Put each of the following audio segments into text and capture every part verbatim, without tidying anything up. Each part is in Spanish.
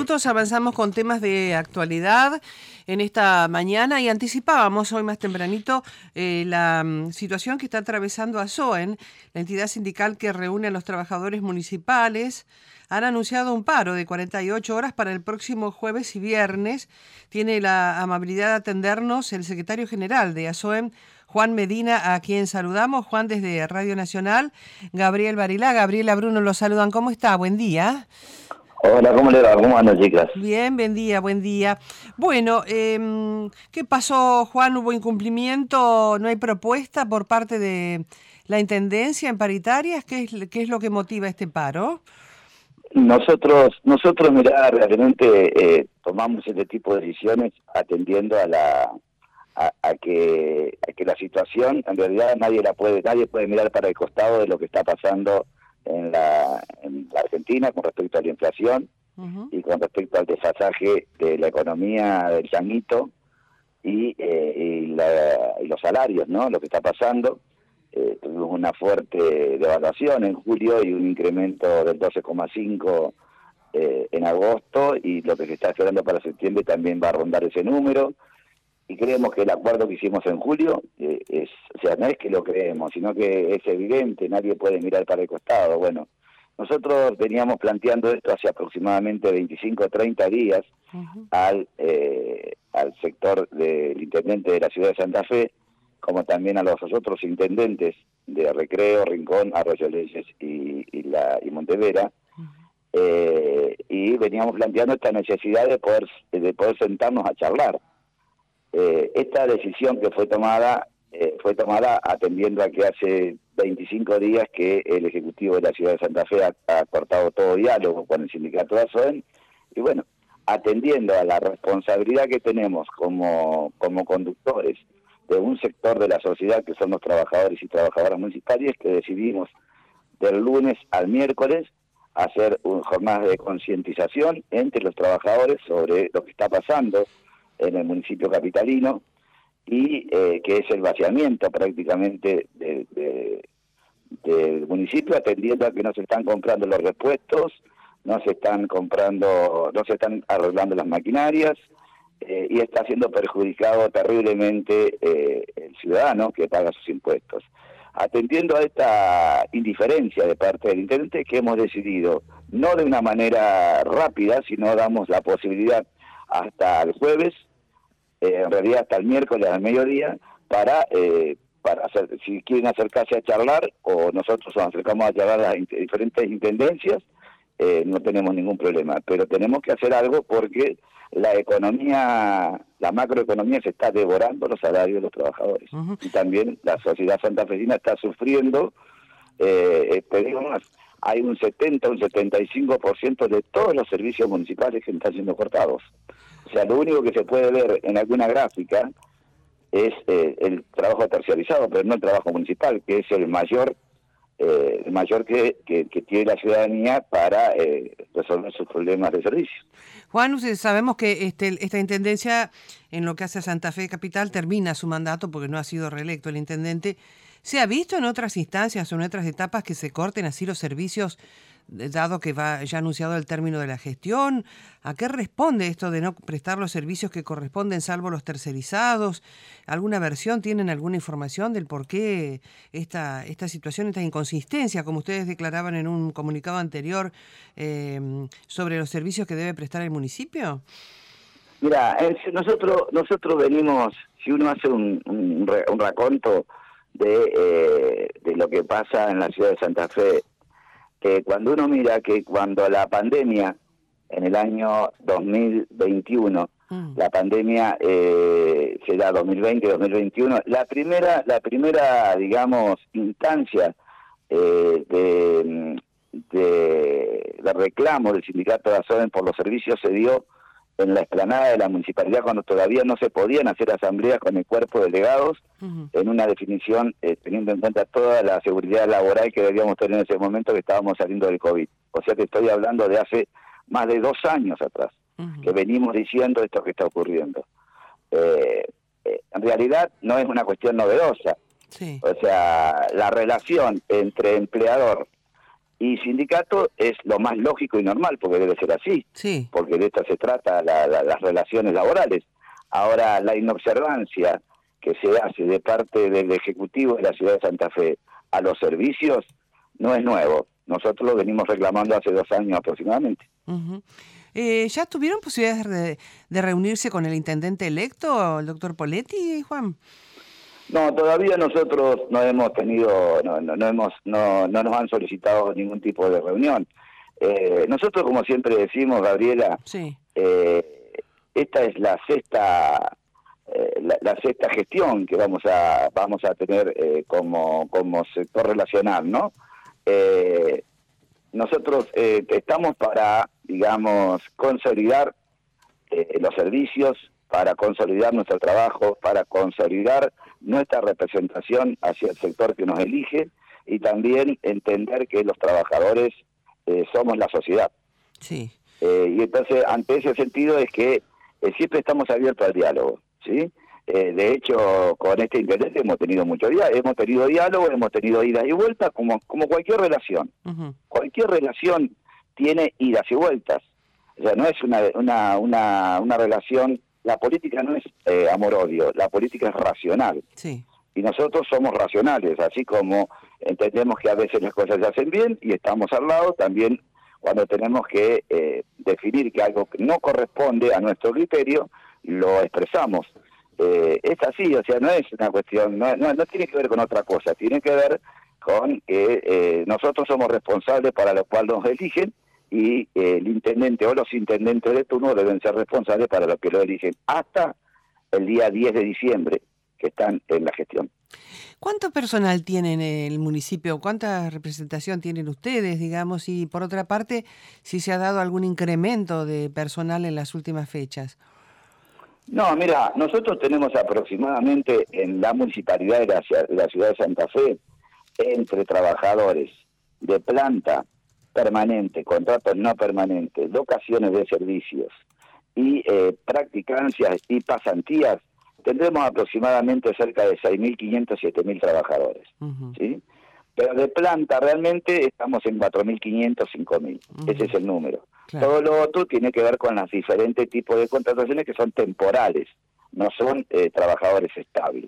minutos avanzamos con temas de actualidad en esta mañana y anticipábamos hoy más tempranito eh, la um, situación que está atravesando ASOEN, la entidad sindical que reúne a los trabajadores municipales. Han anunciado un paro de cuarenta y ocho horas para el próximo jueves y viernes. Tiene la amabilidad de atendernos el secretario general de ASOEN, Juan Medina, a quien saludamos. Juan, desde Radio Nacional. Gabriel Barilá, Gabriela, Bruno, los saludan. ¿Cómo está? Buen día. Hola, ¿cómo le va? ¿Cómo andan, chicas? Bien, buen día, buen día. Bueno, eh, ¿qué pasó, Juan? ¿Hubo incumplimiento? ¿No hay propuesta por parte de la Intendencia en paritarias? ¿Qué es, qué es lo que motiva este paro? Nosotros, nosotros, mirá, realmente eh, tomamos este tipo de decisiones atendiendo a la a, a que a que la situación, en realidad nadie la puede, nadie puede mirar para el costado de lo que está pasando en la, en la Argentina con respecto a la inflación uh-huh. y con respecto al desfasaje de la economía del changuito y, eh, y, la, y los salarios, ¿no? Lo que está pasando. Eh, tuvimos una fuerte devaluación en julio y un incremento del doce coma cinco eh, en agosto, y lo que se está esperando para septiembre también va a rondar ese número. Y creemos que el acuerdo que hicimos en julio, eh, es, o sea, no es que lo creemos, sino que es evidente, nadie puede mirar para el costado. Bueno, nosotros veníamos planteando esto hace aproximadamente veinticinco o treinta días uh-huh. al, eh, al sector del intendente de la ciudad de Santa Fe, como también a los otros intendentes de Recreo, Rincón, Arroyo Leyes y, y, la, y Montevera, uh-huh. eh, y veníamos planteando esta necesidad de poder, de poder sentarnos a charlar. Eh, esta decisión que fue tomada eh, fue tomada atendiendo a que hace veinticinco días que el Ejecutivo de la Ciudad de Santa Fe ha, ha cortado todo diálogo con el sindicato de ASOEN, y bueno, atendiendo a la responsabilidad que tenemos como, como conductores de un sector de la sociedad que son los trabajadores y trabajadoras municipales, que decidimos del lunes al miércoles hacer un jornada de concientización entre los trabajadores sobre lo que está pasando en el municipio capitalino, y eh, que es el vaciamiento prácticamente de, de, del municipio, atendiendo a que no se están comprando los repuestos, no se están comprando, no se están arreglando las maquinarias, eh, y está siendo perjudicado terriblemente eh, el ciudadano que paga sus impuestos. Atendiendo a esta indiferencia de parte del intendente, que hemos decidido, no de una manera rápida, sino damos la posibilidad hasta el jueves, eh, en realidad hasta el miércoles al mediodía, para eh, para hacer, si quieren acercarse a charlar, o nosotros nos acercamos a charlar a las diferentes intendencias, eh, no tenemos ningún problema, pero tenemos que hacer algo porque la economía, la macroeconomía se está devorando los salarios de los trabajadores, uh-huh. y también la sociedad santafesina está sufriendo, eh, te digo más, hay un setenta, un setenta y cinco por ciento de todos los servicios municipales que están siendo cortados. O sea, lo único que se puede ver en alguna gráfica es eh, el trabajo terciarizado, pero no el trabajo municipal, que es el mayor eh, el mayor que, que, que tiene la ciudadanía para eh, resolver sus problemas de servicio. Juan, sabemos que este, esta intendencia, en lo que hace a Santa Fe Capital, termina su mandato porque no ha sido reelecto el intendente. ¿Se ha visto en otras instancias o en otras etapas que se corten así los servicios, dado que va ya anunciado el término de la gestión? ¿A qué responde esto de no prestar los servicios que corresponden, salvo los tercerizados? ¿Alguna versión, tienen alguna información del por qué esta, esta situación, esta inconsistencia, como ustedes declaraban en un comunicado anterior, eh, sobre los servicios que debe prestar el municipio? Mira, nosotros nosotros venimos, si uno hace un, un, un raconto de, eh, de lo que pasa en la ciudad de Santa Fe, que cuando uno mira que cuando la pandemia, en el año dos mil veintiuno, mm. la pandemia eh, se da dos mil veinte, dos mil veintiuno, la primera, la primera digamos, instancia eh, de, de, de reclamo del sindicato de ASOEN por los servicios se dio en la explanada de la municipalidad, cuando todavía no se podían hacer asambleas con el cuerpo de delegados, uh-huh. en una definición eh, teniendo en cuenta toda la seguridad laboral que debíamos tener en ese momento que estábamos saliendo del COVID. O sea que estoy hablando de hace más de dos años atrás, uh-huh. que venimos diciendo esto que está ocurriendo. Eh, eh, en realidad no es una cuestión novedosa. Sí. O sea, la relación entre empleador y sindicato es lo más lógico y normal, porque debe ser así, sí. porque de esto se trata la, la, las relaciones laborales. Ahora, la inobservancia que se hace de parte del Ejecutivo de la Ciudad de Santa Fe a los servicios no es nuevo. Nosotros lo venimos reclamando hace dos años aproximadamente. Uh-huh. eh, ¿Ya tuvieron posibilidades de, de reunirse con el intendente electo, el doctor Poletti, Juan? No, todavía nosotros no hemos tenido, no, no, no hemos, no, no nos han solicitado ningún tipo de reunión. Eh, nosotros, como siempre decimos, Gabriela, sí. eh, esta es la sexta, eh, la, la sexta gestión que vamos a, vamos a tener eh, como, como sector relacional, ¿no? Eh, nosotros eh, estamos para, digamos, consolidar eh, los servicios, para consolidar nuestro trabajo, para consolidar nuestra representación hacia el sector que nos elige y también entender que los trabajadores eh, somos la sociedad. Sí. Eh, y entonces, ante ese sentido es que eh, siempre estamos abiertos al diálogo, ¿sí? Eh, de hecho, con este intendente hemos tenido mucho diálogo, hemos tenido diálogo, hemos tenido idas y vueltas, como, como cualquier relación. Uh-huh. Cualquier relación tiene idas y vueltas. O sea, no es una, una, una, una relación. La política no es eh, amor-odio, la política es racional. Sí. Y nosotros somos racionales, así como entendemos que a veces las cosas se hacen bien y estamos al lado, también cuando tenemos que eh, definir que algo no corresponde a nuestro criterio, lo expresamos. Eh, es así, o sea, no es una cuestión, no, no, no tiene que ver con otra cosa, tiene que ver con que eh, nosotros somos responsables para lo cual nos eligen, y eh, el intendente o los intendentes de turno deben ser responsables para lo que lo eligen hasta el día diez de diciembre, que están en la gestión. ¿Cuánto personal tienen el municipio? ¿Cuánta representación tienen ustedes, digamos? Y por otra parte, si se ha dado algún incremento de personal en las últimas fechas. No, mira, nosotros tenemos aproximadamente en la municipalidad de la, de la ciudad de Santa Fe, entre trabajadores de planta permanente, contratos no permanentes, locaciones de servicios y eh, practicancias y pasantías, tendremos aproximadamente cerca de seis mil quinientos, siete mil trabajadores. Uh-huh. ¿Sí? Pero de planta realmente estamos en cuatro mil quinientos, cinco mil. Uh-huh. Ese es el número. Claro. Todo lo otro tiene que ver con los diferentes tipos de contrataciones que son temporales, no son eh, trabajadores estables.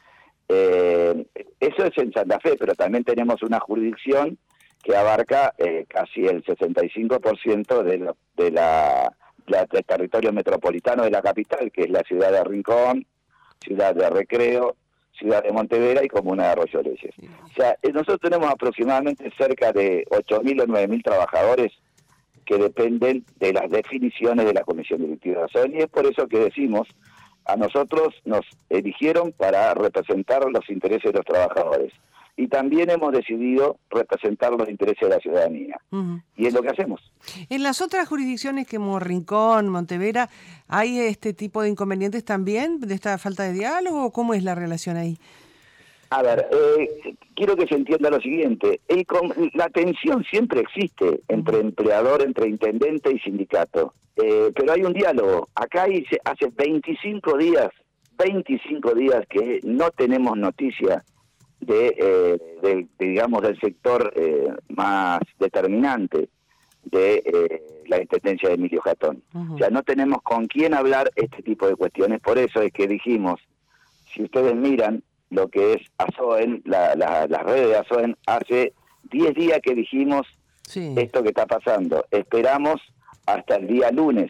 Eh, eso es en Santa Fe, pero también tenemos una jurisdicción que abarca eh, casi el sesenta y cinco por ciento de la, de la, la, del territorio metropolitano de la capital, que es la ciudad de Rincón, ciudad de Recreo, ciudad de Montevera y comuna de Arroyo Leyes. Sí. O sea, nosotros tenemos aproximadamente cerca de ocho mil o nueve mil trabajadores que dependen de las definiciones de la Comisión Directiva de Azón, y es por eso que decimos, a nosotros nos eligieron para representar los intereses de los trabajadores. Y también hemos decidido representar los intereses de la ciudadanía. Uh-huh. Y es lo que hacemos. En las otras jurisdicciones como Rincón, Montevera, ¿hay este tipo de inconvenientes también, de esta falta de diálogo? ¿Cómo es la relación ahí? A ver, eh, quiero que se entienda lo siguiente. El, la tensión siempre existe entre uh-huh. empleador, entre intendente y sindicato. Eh, pero hay un diálogo. Acá hay, hace veinticinco días, veinticinco días que no tenemos noticia de, eh, de, de digamos, del sector eh, más determinante de eh, la intendencia de Emilio Jatón. Uh-huh. O sea, no tenemos con quién hablar este tipo de cuestiones. Por eso es que dijimos, si ustedes miran lo que es Azoen, la, la, las redes de Azoen, hace diez días que dijimos sí. esto que está pasando. Esperamos hasta el día lunes,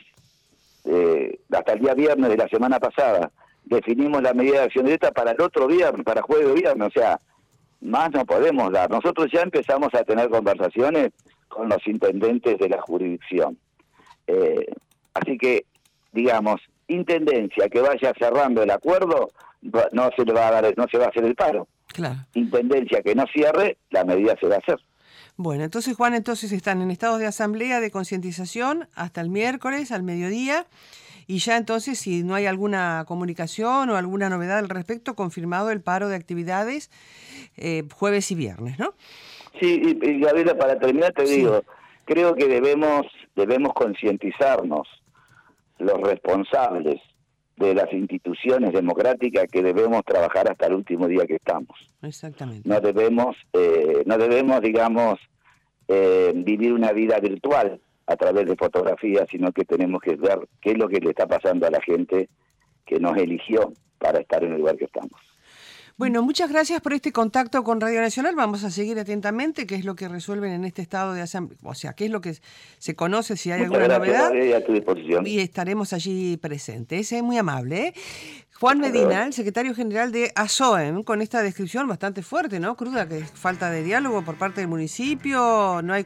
eh, hasta el día viernes de la semana pasada, definimos la medida de acción directa para el otro viernes, para jueves o viernes, o sea, más no podemos dar. Nosotros ya empezamos a tener conversaciones con los intendentes de la jurisdicción. Eh, así que, digamos, intendencia que vaya cerrando el acuerdo, no se le va a dar, no se va a hacer el paro. Claro. Intendencia que no cierre, la medida se va a hacer. Bueno, entonces, Juan, entonces están en estados de asamblea, de concientización, hasta el miércoles, al mediodía, y ya entonces, si no hay alguna comunicación o alguna novedad al respecto, confirmado el paro de actividades eh, jueves y viernes, ¿no? Sí, y, y Gabriela, para terminar te sí. digo, creo que debemos, debemos concientizarnos, los responsables de las instituciones democráticas, que debemos trabajar hasta el último día que estamos. Exactamente. No debemos, eh, no debemos, digamos, eh, vivir una vida virtual a través de fotografías, sino que tenemos que ver qué es lo que le está pasando a la gente que nos eligió para estar en el lugar que estamos. Bueno, muchas gracias por este contacto con Radio Nacional. Vamos a seguir atentamente qué es lo que resuelven en este estado de asamblea, o sea, qué es lo que se conoce, si hay Muchas alguna gracias, novedad. Gabriel, a tu disposición. Y estaremos allí presentes. Es muy amable, ¿eh? Juan Medina, el secretario general de ASOEM, con esta descripción bastante fuerte, ¿no? Cruda, que es falta de diálogo por parte del municipio, no hay